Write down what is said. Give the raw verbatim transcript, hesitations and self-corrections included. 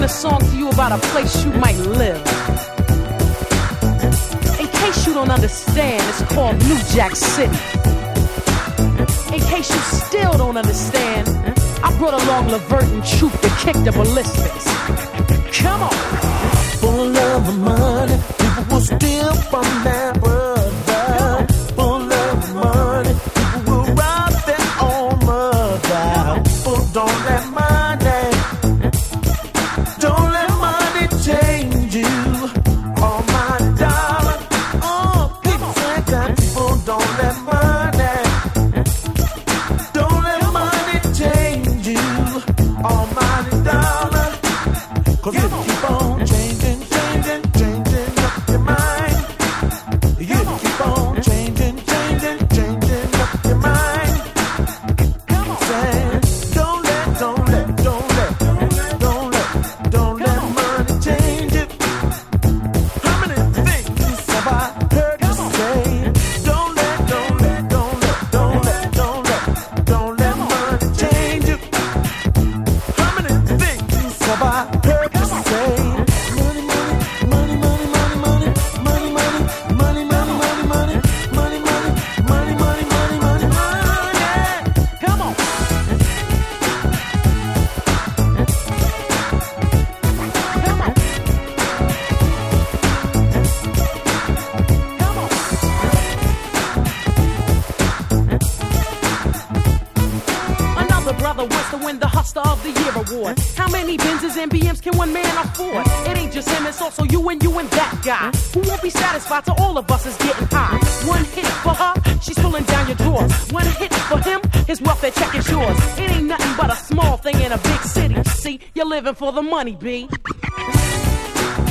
a song to you about a place you might live. In case you don't understand, it's called New Jack City. In case you still don't understand, I brought along Levert and Troop to kick the ballistics. Come on. Full of money, people will steal from their brother. Full of money, people will rob their own mother. People don't let money, don't let money change you. All my dollar, oh, people say that people don't let money, don't let money change you. All my dollar, cause if you keep on changing, changing, changing up your mind, you keep on changing, changing, changing up your mind. Saying, don't let, don't let, don't let, don't let, don't let money change it. How many things have I heard you say? Don't let, don't let, don't let, don't let, don't let, don't let money change it. How many things have I heard you say? Money, money, money, money, money, money, money, money, money, money, money, money, money, money, money, money, money, money. Come on. Come on. Come on. Another brother wants to win the Hustler of the Year award. How many Benzes and B Ms can one man afford? It ain't just him, it's also you and you and that guy who won't be satisfied till all of us is getting high. One hit for her, she's pulling down your drawers. One hit for him, his welfare check is yours. It ain't nothing but a small thing in a big city. See, you're living for the money, B.